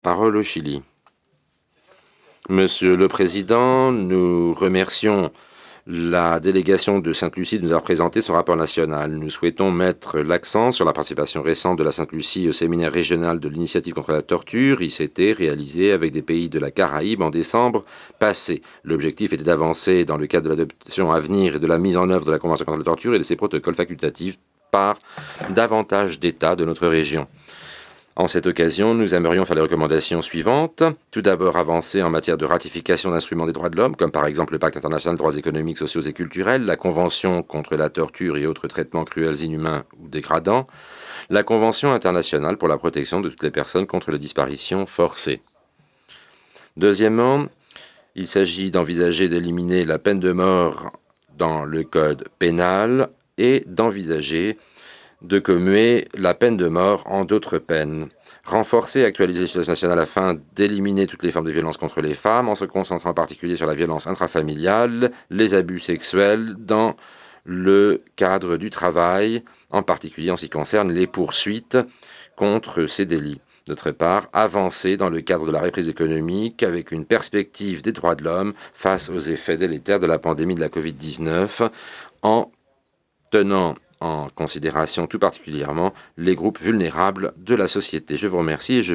Parole au Chili. Monsieur le Président, nous remercions la délégation de Sainte-Lucie de nous avoir présenté son rapport national. Nous souhaitons mettre l'accent sur la participation récente de la Sainte-Lucie au séminaire régional de l'initiative contre la torture, ICT, réalisé avec des pays de la Caraïbe en décembre passé. L'objectif était d'avancer dans le cadre de l'adoption à venir et de la mise en œuvre de la Convention contre la torture et de ses protocoles facultatifs par davantage d'États de notre région. En cette occasion, nous aimerions faire les recommandations suivantes. Tout d'abord, avancer en matière de ratification d'instruments des droits de l'homme, comme par exemple le Pacte international des droits économiques, sociaux et culturels, la Convention contre la torture et autres traitements cruels, inhumains ou dégradants, la Convention internationale pour la protection de toutes les personnes contre les disparitions forcées. Deuxièmement, il s'agit d'envisager d'éliminer la peine de mort dans le code pénal et d'envisager de commuer la peine de mort en d'autres peines. Renforcer et actualiser les législations nationales afin d'éliminer toutes les formes de violence contre les femmes, en se concentrant en particulier sur la violence intrafamiliale, les abus sexuels dans le cadre du travail, en particulier en ce qui concerne les poursuites contre ces délits. D'autre part, avancer dans le cadre de la reprise économique avec une perspective des droits de l'homme face aux effets délétères de la pandémie de la Covid-19 en tenant en considération tout particulièrement les groupes vulnérables de la société. Je vous remercie et je